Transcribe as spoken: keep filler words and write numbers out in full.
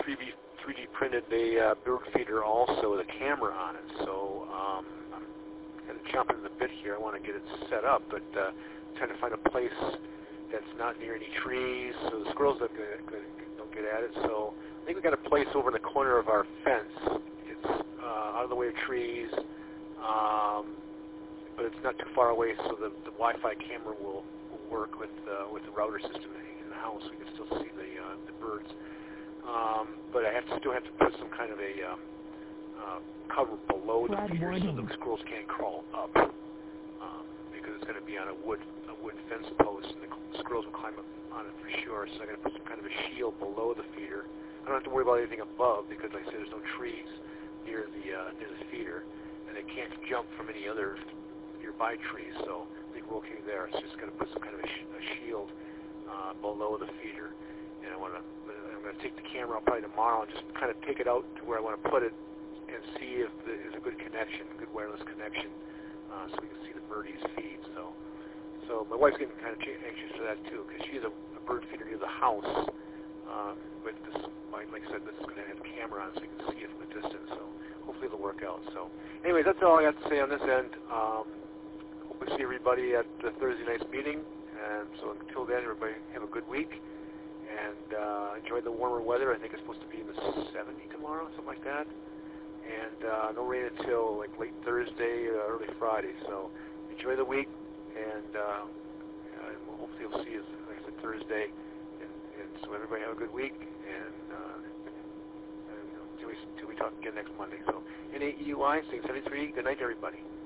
three D three D printed a uh, bird feeder also with a camera on it. So um, I'm kind of chomping the bit here. I want to get it set up, but uh, trying to find a place that's not near any trees, so the squirrels don't get, don't get at it. So I think we got a place over in the corner of our fence. It's uh, out of the way of trees, um, but it's not too far away, so the, the Wi-Fi camera will, will work with uh, with the router system in the house. We can still see the uh, the birds, um, but I have to still have to put some kind of a um, uh, cover below the feeder so the squirrels can't crawl up, um, because it's going to be on a wood a wood fence post, and the squirrels will climb up on it for sure. So I got to put some kind of a shield below the feeder. I don't have to worry about anything above because, like I said, there's no trees near the uh, near the feeder, and they can't jump from any other nearby trees. So I think we're okay there. It's just got to put some kind of a, sh- a shield uh, below the feeder, and I want to. I'm going to take the camera out probably tomorrow and just kind of take it out to where I want to put it and see if there's a good connection, a good wireless connection, uh, so we can see the birdies feed. So, so my wife's getting kind of anxious for that too because she has a, a bird feeder near the house. Um, but this, like I said, this is going to have a camera on so you can see it from a distance. So hopefully it'll work out. So, anyways, that's all I got to say on this end. Um, hope we see everybody at the Thursday night's meeting. And so until then, everybody have a good week and uh, enjoy the warmer weather. I think it's supposed to be in the seventies tomorrow, something like that. And uh, no rain until like late Thursday, uh, early Friday. So enjoy the week, and uh, uh, hopefully we'll see you, like I said, Thursday. And, and so everybody have a good week, and, uh, and you know, until, we, until we talk again next Monday. So N A E U I, six seventy-three. Good night, everybody.